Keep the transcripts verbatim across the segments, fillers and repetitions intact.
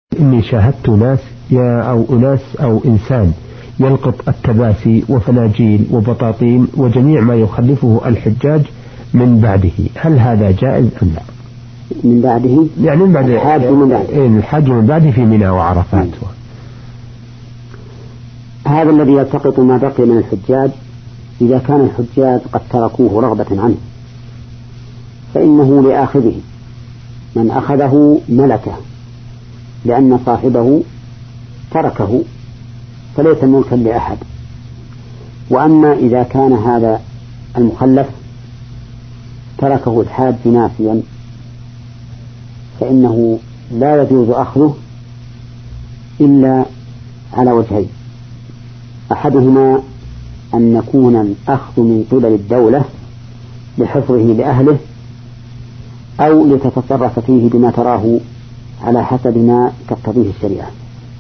إني شاهدت ناس يا أو أناس أو إنسان يلقط التباسي وفناجيل وبطاطين وجميع ما يخلفه الحجاج من بعده، هل هذا جائز أم لا؟ من بعده يعني من بعد الحاج من بعده إيه الحاج من بعده في منى وعرفات. هذا الذي يلتقط ما بقي من الحجاج إذا كان الحجاج قد تركوه رغبة عنه فإنه لآخذه، من أخذه ملكه لأن صاحبه تركه فليس ملكا لأحد. وأما إذا كان هذا المخلف تركه الحاج ناسيا فإنه لا يجوز أخذه إلا على وجهين: أحدهما أن يكون الأخذ من قبل الدولة لحفظه لأهله أو لتتصرف فيه بما تراه على حسب ما تقتضيه الشريعة،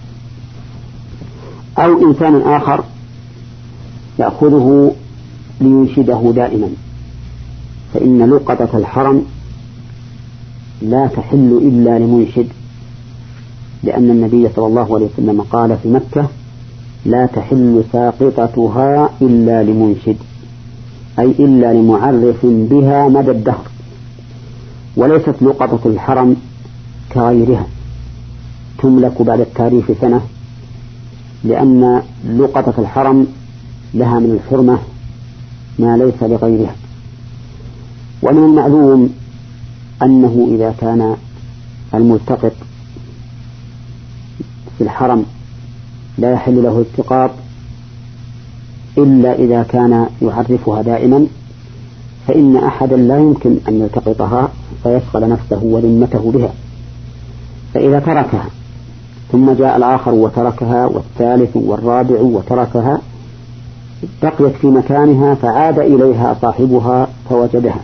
أو إنسان آخر يأخذه لينشده دائما، فإن لقطة الحرم لا تحل إلا لمنشد، لأن النبي صلى الله عليه وسلم قال في مكة: لا تحل ساقطتها إلا لمنشد، أي إلا لمعرف بها مدى الدهر. وليست لقطة الحرم كغيرها تملك بعد التاريخ سنة، لأن لقطة الحرم لها من الحرمة ما ليس لغيرها. ومن المعلوم أنه إذا كان الملتقط في الحرم لا يحل له التقاط إلا إذا كان يعرفها دائما، فإن أحدا لا يمكن أن يلتقطها فيشغل نفسه وذمته بها. فإذا تركها ثم جاء الآخر وتركها والثالث والرابع وتركها بقيت في مكانها فعاد إليها صاحبها فوجدها.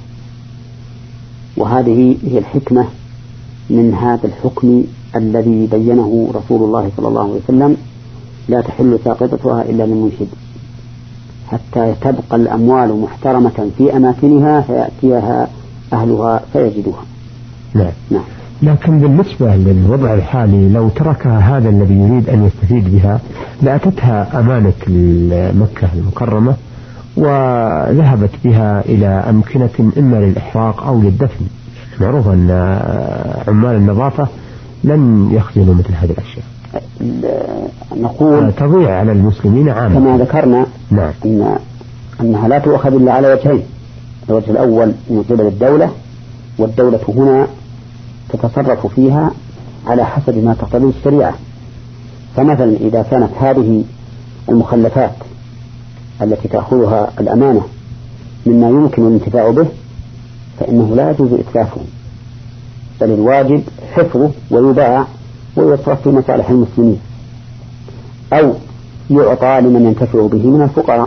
وهذه هي الحكمة من هذا الحكم الذي بينه رسول الله صلى الله عليه وسلم: لا تحل ساقطتها إلا للمنشد، حتى تبقى الأموال محترمة في أماكنها فيأتيها أهلها فيجدوها. نعم. نعم. لكن بالنسبة للوضع الحالي لو تركها هذا الذي يريد أن يستفيد بها لأتتها أمانة مكة المكرمة وذهبت بها إلى أمكنة إما للإحراق أو للدفن. معروف أن عمال النظافة لن يخزنوا مثل هذه الأشياء، نقول تضيع على المسلمين عامة. كما ذكرنا نعم. إن أنها لا تؤخذ إلا على وجهين: الوجه الأول من قبل الدولة، والدولة هنا تتصرف فيها على حسب ما تقتضيه الشريعة. فمثلا إذا كانت هذه المخلفات التي تأخذها الأمانة مما يمكن الانتفاع به فإنه لا يجوز إتلافه، بل الواجب حفظه ويباع ويصرف في مصالح المسلمين، أو يعطى لمن ينتفع به من الفقراء.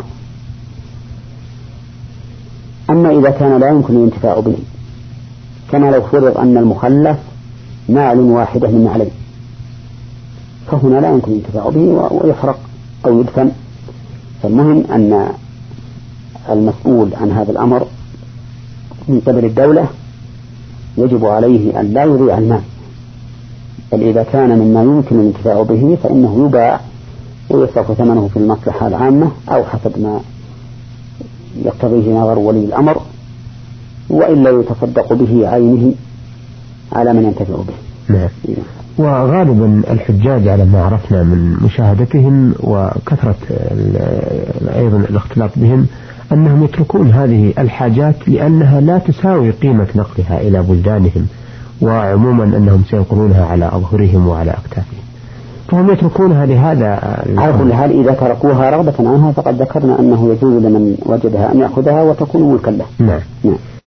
أما إذا كان لا يمكن الانتفاع به، كما لو فرض أن المخلف نعل واحدة من نعلين، فهنا لا يمكن الانتفاع به ويحرق أو يدفن. فالمهم أن المسؤول عن هذا الأمر من قبل الدولة يجب عليه أن لا يضيع المال، بل إذا كان مما يمكن الانتفاع به فإنه يباع ويصرف ثمنه في المصلحة العامة أو حسب ما يقتضيه نظر ولي الأمر، وإلا يتصدق به عينه على من ينتفع به. نعم. وغالبا الحجاج على ما عرفنا من مشاهدتهم وكثرة أيضا الاختلاط بهم أنهم يتركون هذه الحاجات لأنها لا تساوي قيمة نقلها إلى بلدانهم، وعموما أنهم سينقلونها على أظهرهم وعلى أكتافهم، فهم يتركونها لهذا. على كل حال إذا تركوها رغبة عنها فقد ذكرنا أنه يجوز لمن وجدها أن يأخذها وتكون ملكا له. نعم. نعم.